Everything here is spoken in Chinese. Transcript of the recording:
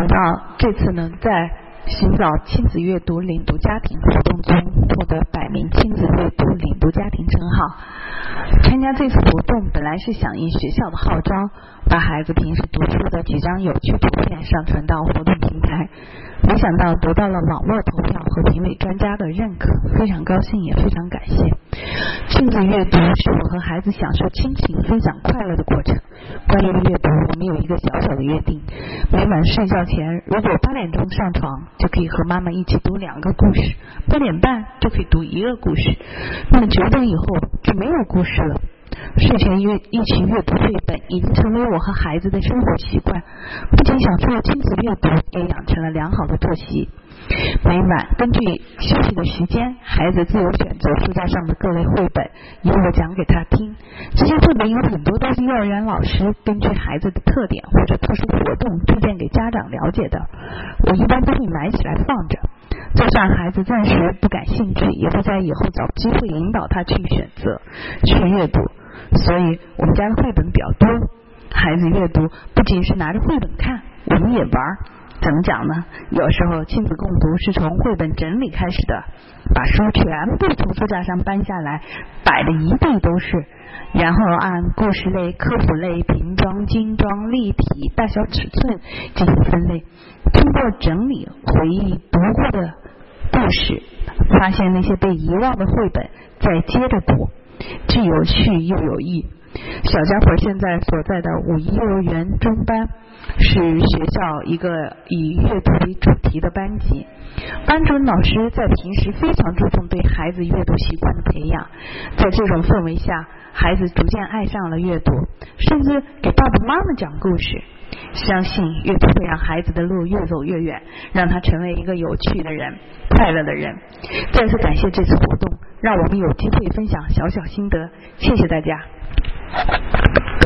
想到这次能在寻找亲子阅读领读家庭活动中获得百名亲子阅读领读家庭称号。参加这次活动本来是响应学校的号召，把孩子平时读书的几张有趣图片上传到活动平台，没想到得到了网络投票和评委专家的认可，非常高兴也非常感谢。亲子阅读是我和孩子享受亲情分享快乐的过程。关于阅读，我们有一个小小的约定，每晚睡觉前如果8点钟上床，就可以和妈妈一起读2个故事，8点半就可以读1个故事，那么9点以后就没有故事了。睡前一起阅读绘本已经成为我和孩子的生活习惯，不仅享受亲子阅读，也养成了良好的作息。每晚根据休息的时间，孩子自由选择书架上的各类绘本，由我讲给他听。这些绘本有很多都是幼儿园老师根据孩子的特点或者特殊活动推荐给家长了解的，我一般都会买起来放着，就算孩子暂时不感兴趣，也会在以后找机会引导他去选择去阅读。所以我们家的绘本比较多，孩子阅读不仅是拿着绘本看，我们也玩。怎么讲呢？有时候亲子共读是从绘本整理开始的，把书全部从书架上搬下来，摆的一地都是，然后按故事类、科普类、瓶装、精装、立体、大小尺寸进行分类。通过整理回忆读过的故事，发现那些被遗忘的绘本，再接着读，既有趣又有益。小家伙现在所在的5·1幼儿园中班是学校一个以阅读为主题的班级，班主任老师在平时非常注重对孩子阅读习惯的培养，在这种氛围下，孩子逐渐爱上了阅读，甚至给爸爸妈妈讲故事。相信阅读会让孩子的路越走越远，让他成为一个有趣的人，快乐的人。再次感谢这次活动，让我们有机会分享小小心得，谢谢大家。